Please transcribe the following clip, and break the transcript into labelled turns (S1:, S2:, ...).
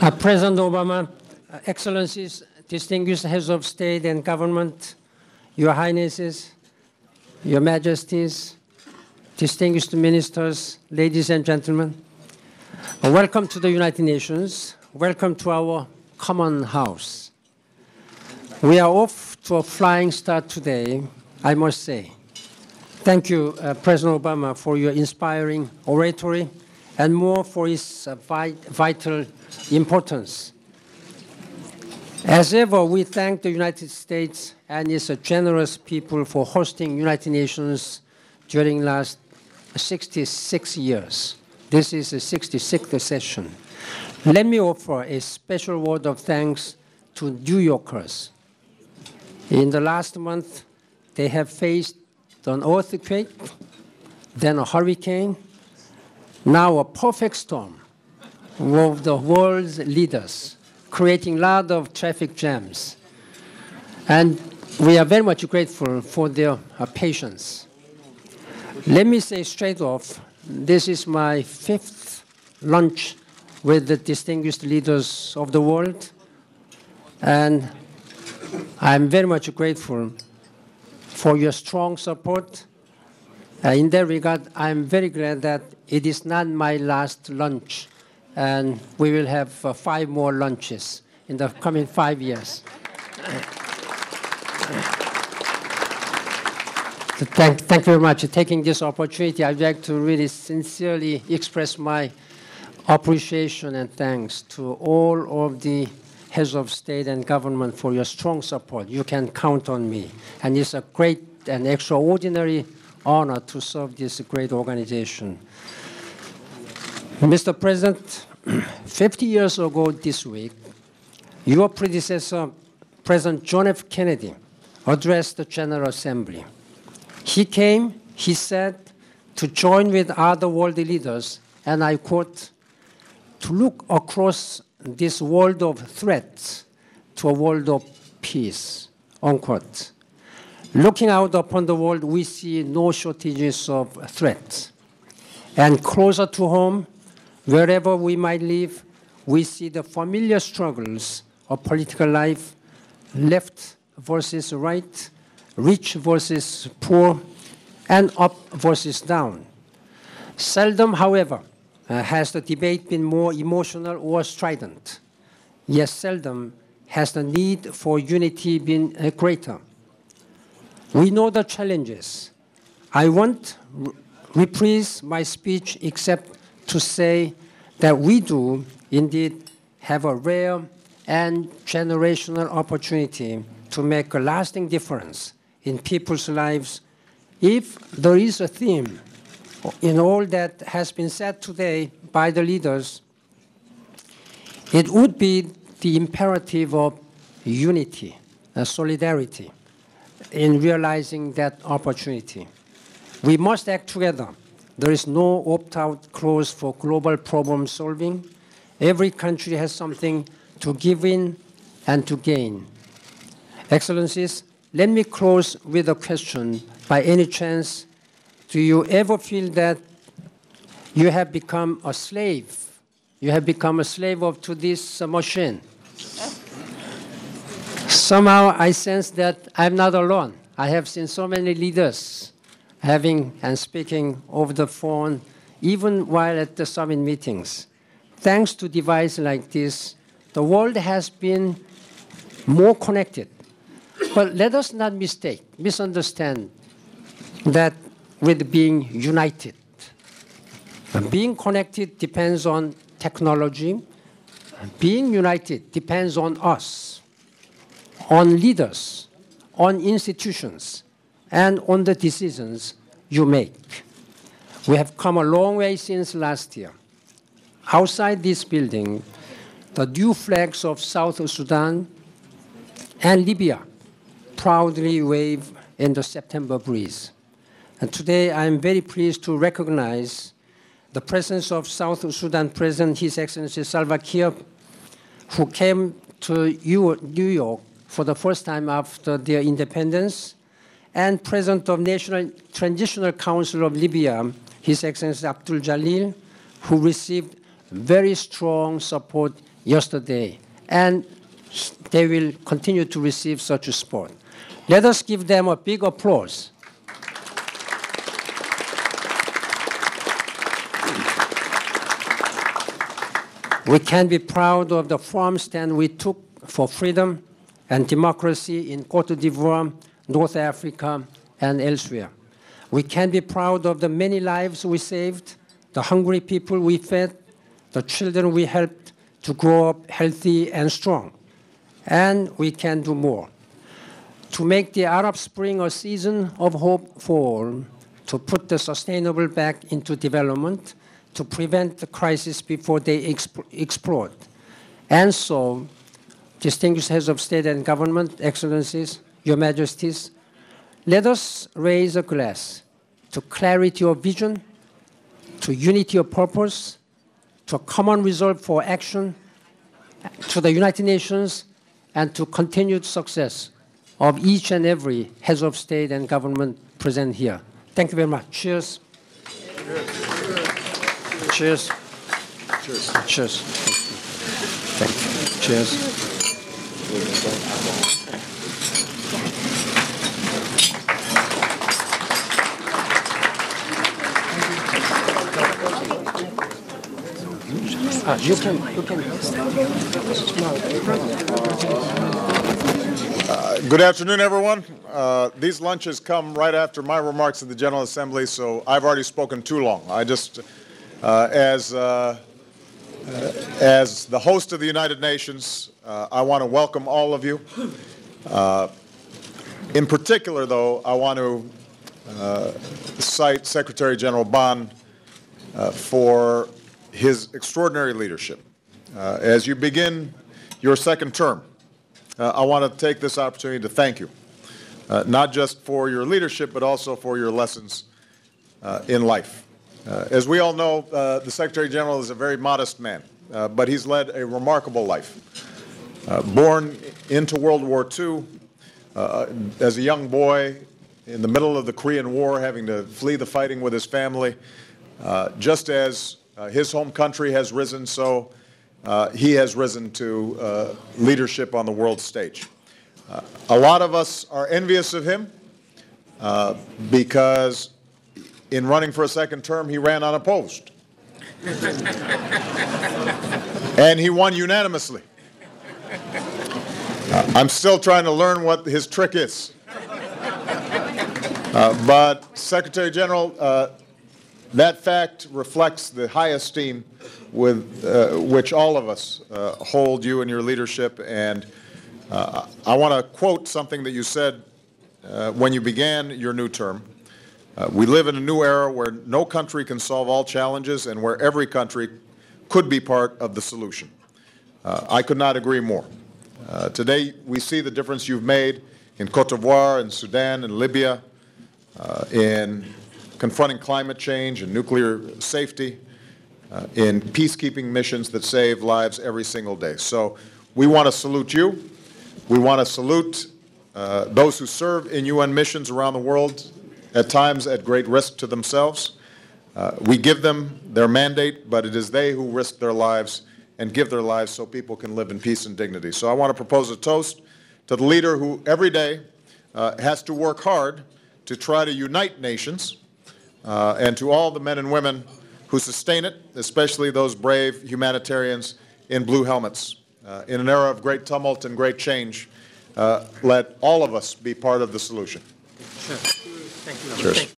S1: President Obama, Excellencies, distinguished heads of state and government, Your Highnesses, Your Majesties, distinguished ministers, ladies and gentlemen, welcome to the United Nations. Welcome to our common house. We are off to a flying start today, I must say. Thank you, President Obama, for your inspiring oratory and more for its vital importance. As ever, we thank the United States and its generous people for hosting United Nations during last 66 years. This is the 66th session. Let me offer a special word of thanks to New Yorkers. In the last month, they have faced an earthquake, then a hurricane, now a perfect storm of the world's leaders, creating a lot of traffic jams. And we are very much grateful for their patience. Let me say straight off, this is my 5th lunch with the distinguished leaders of the world, and I'm very much grateful for your strong support. In that regard, I'm very glad that it is not my last lunch, and we will have 5 more lunches in the coming 5 years. Thank you very much for taking this opportunity. I'd like to really sincerely express my appreciation and thanks to all of the heads of state and government for your strong support. You can count on me. And it's a great and extraordinary honor to serve this great organization. Mr. President, 50 years ago this week, your predecessor, President John F. Kennedy, addressed the General Assembly. He came, he said, to join with other world leaders, and I quote, to look across this world of threats to a world of peace, unquote. Looking out upon the world, we see no shortages of threats. And closer to home, wherever we might live, we see the familiar struggles of political life, left versus right, rich versus poor, and up versus down. Seldom, however, has the debate been more emotional or strident. Yet seldom has the need for unity been greater. We know the challenges. I won't reprise my speech except to say that we do indeed have a rare and generational opportunity to make a lasting difference in people's lives. If there is a theme in all that has been said today by the leaders, it would be the imperative of unity, solidarity, in realizing that opportunity. We must act together. There is no opt-out clause for global problem solving. Every country has something to give in and to gain. Excellencies, let me close with a question. By any chance, do you ever feel that you have become a slave? You have become a slave to this machine? Somehow I sense that I'm not alone. I have seen so many leaders having and speaking over the phone, even while at the summit meetings. Thanks to devices like this, the world has been more connected. But let us not misunderstand that with being united. Being connected depends on technology. Being united depends on us, on leaders, on institutions, and on the decisions you make. We have come a long way since last year. Outside this building, the new flags of South Sudan and Libya proudly wave in the September breeze. And today I am very pleased to recognize the presence of South Sudan President, His Excellency Salva Kiir, who came to New York for the first time after their independence, and President of National Transitional Council of Libya, His Excellency Abdul Jalil, who received very strong support yesterday, and they will continue to receive such support. Let us give them a big applause. We can be proud of the firm stand we took for freedom and democracy in Côte d'Ivoire, North Africa, and elsewhere. We can be proud of the many lives we saved, the hungry people we fed, the children we helped to grow up healthy and strong. And we can do more. To make the Arab Spring a season of hope for all, to put the sustainable back into development, to prevent the crisis before they explode. And so, distinguished heads of state and government, excellencies, your majesties, let us raise a glass to clarity of vision, to unity of purpose, to a common resolve for action, to the United Nations, and to continued success of each and every heads of state and government present here. Thank you very much. Cheers. Cheers. Cheers. Cheers. Thank you. Cheers. You can.
S2: Good afternoon, everyone. These lunches come right after my remarks at the General Assembly, so I've already spoken too long. I just, as the host of the United Nations, I want to welcome all of you. In particular, though, I want to cite Secretary General Ban for his extraordinary leadership. As you begin your second term, I want to take this opportunity to thank you, not just for your leadership, but also for your lessons in life. As we all know, the Secretary General is a very modest man, but he's led a remarkable life. Born into World War II, as a young boy in the middle of the Korean War, having to flee the fighting with his family, just as his home country has risen, so he has risen to leadership on the world stage. A lot of us are envious of him because in running for a second term, he ran unopposed. And he won unanimously. I'm still trying to learn what his trick is. But Secretary General, that fact reflects the high esteem with which all of us hold you and your leadership. And I want to quote something that you said when you began your new term. We live in a new era where no country can solve all challenges and where every country could be part of the solution. I could not agree more. Today, we see the difference you've made in Côte d'Ivoire, in Sudan, in Libya, in confronting climate change and nuclear safety, in peacekeeping missions that save lives every single day. So we want to salute you. We want to salute those who serve in UN missions around the world, at times at great risk to themselves. We give them their mandate, but it is they who risk their lives and give their lives so people can live in peace and dignity. So I want to propose a toast to the leader who every day has to work hard to try to unite nations, and to all the men and women who sustain it, especially those brave humanitarians in blue helmets. In an era of great tumult and great change, let all of us be part of the solution.
S1: Sure. Thank you.
S2: Cheers.